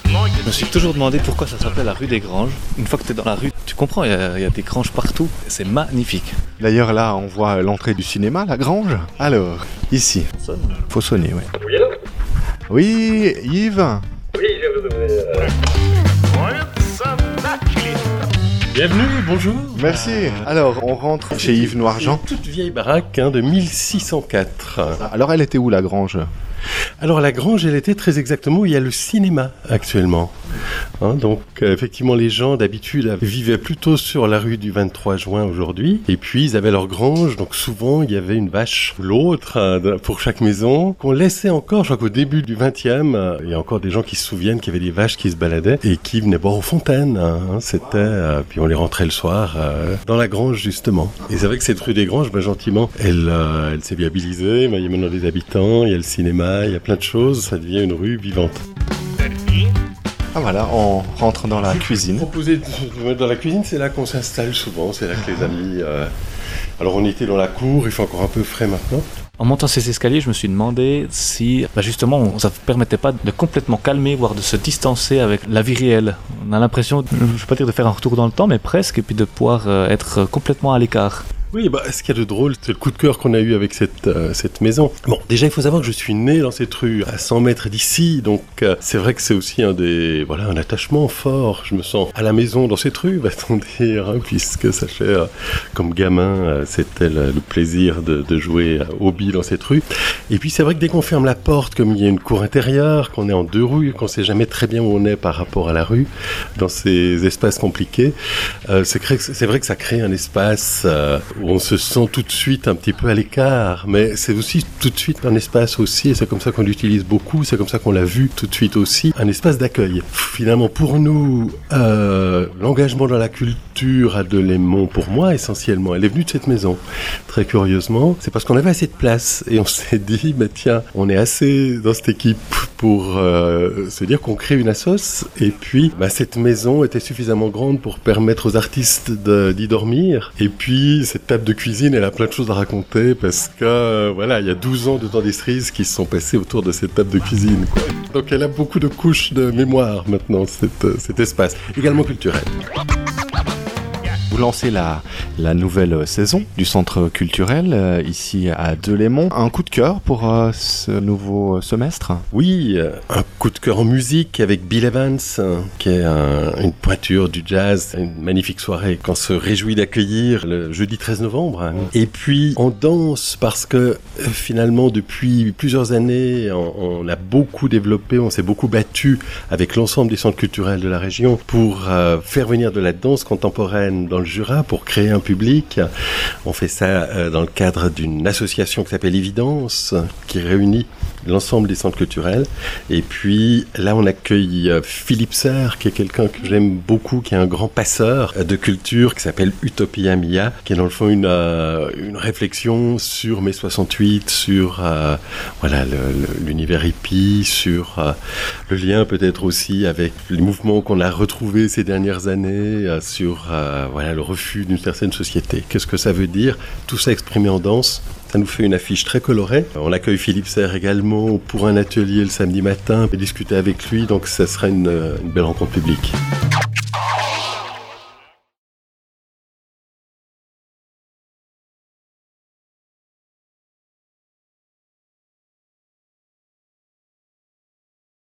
Je me suis toujours demandé pourquoi ça s'appelle la rue des Granges. Une fois que tu es dans la rue, tu comprends, il y a des granges partout. C'est magnifique. D'ailleurs, là, on voit l'entrée du cinéma, la Grange. Alors, ici. Faut sonner, oui. Oui, allô? Oui, Yves. Oui, je vous ouvrir. Bienvenue, bonjour. Merci. Alors, on rentre chez Yves Noirjean. C'est une toute vieille baraque de 1604. Alors, elle était où, la Grange ? Alors la grange, elle était très exactement où il y a le cinéma actuellement. Donc effectivement, les gens d'habitude vivaient plutôt sur la rue du 23 juin aujourd'hui. Et puis ils avaient leur grange, donc souvent il y avait une vache ou l'autre pour chaque maison qu'on laissait encore. Je crois qu'au début du 20e, il y a encore des gens qui se souviennent qu'il y avait des vaches qui se baladaient et qui venaient boire aux fontaines. C'était puis on les rentrait le soir dans la grange justement. Et c'est vrai que cette rue des Granges, gentiment, elle s'est viabilisée. Il y a maintenant des habitants, il y a le cinéma. Il y a plein de choses, ça devient une rue vivante. Ah voilà, on rentre dans la cuisine. Proposer de mettre dans la cuisine, c'est là qu'on s'installe souvent, c'est là que les amis... Alors on était dans la cour, il fait encore un peu frais maintenant. En montant ces escaliers, je me suis demandé si, justement, ça ne permettait pas de complètement calmer, voire de se distancer avec la vie réelle. On a l'impression, je ne vais pas dire de faire un retour dans le temps, mais presque, et puis de pouvoir être complètement à l'écart. Oui, ce qu'il y a de drôle, c'est le coup de cœur qu'on a eu avec cette maison. Bon, déjà, il faut savoir que je suis né dans cette rue, à 100 mètres d'ici, donc c'est vrai que c'est aussi un attachement fort. Je me sens à la maison dans cette rue, va-t-on dire, puisque ça fait, comme gamin, c'était le plaisir de jouer au billes dans cette rue. Et puis, c'est vrai que dès qu'on ferme la porte, comme il y a une cour intérieure, qu'on est en deux rues, qu'on sait jamais très bien où on est par rapport à la rue, dans ces espaces compliqués, c'est vrai que ça crée un espace... où on se sent tout de suite un petit peu à l'écart, mais c'est aussi tout de suite un espace aussi, et c'est comme ça qu'on l'utilise beaucoup, c'est comme ça qu'on l'a vu tout de suite aussi, un espace d'accueil. Finalement, pour nous, l'engagement dans la culture à Delémont, pour moi essentiellement, elle est venue de cette maison, très curieusement, c'est parce qu'on avait assez de place, et on s'est dit, tiens, on est assez dans cette équipe pour se dire qu'on crée une assoce, et puis cette maison était suffisamment grande pour permettre aux artistes d'y dormir, et puis cette table de cuisine, elle a plein de choses à raconter parce que, il y a 12 ans de temps d'Estrise qui se sont passés autour de cette table de cuisine, quoi. Donc elle a beaucoup de couches de mémoire maintenant, cet espace, également culturel. Vous lancez la nouvelle saison du centre culturel ici à Delémont. Un coup de cœur pour ce nouveau semestre ? Oui, un coup de cœur en musique avec Bill Evans, qui est une pointure du jazz, une magnifique soirée qu'on se réjouit d'accueillir le jeudi 13 novembre. Et puis on danse parce que finalement depuis plusieurs années on a beaucoup développé, on s'est beaucoup battu avec l'ensemble des centres culturels de la région pour faire venir de la danse contemporaine dans le Jura pour créer un public. On fait ça dans le cadre d'une association qui s'appelle Évidence, qui réunit l'ensemble des centres culturels. Et puis là, on accueille Philippe Serre, qui est quelqu'un que j'aime beaucoup, qui est un grand passeur de culture, qui s'appelle Utopia Mia, qui est dans le fond une réflexion sur mai 68, sur l'univers hippie, sur le lien peut-être aussi avec les mouvements qu'on a retrouvés ces dernières années, sur le refus d'une certaine société. Qu'est-ce que ça veut dire ? Tout ça exprimé en danse. Ça nous fait une affiche très colorée. On accueille Philippe Serre également pour un atelier le samedi matin et discuter avec lui. Donc ça sera une belle rencontre publique.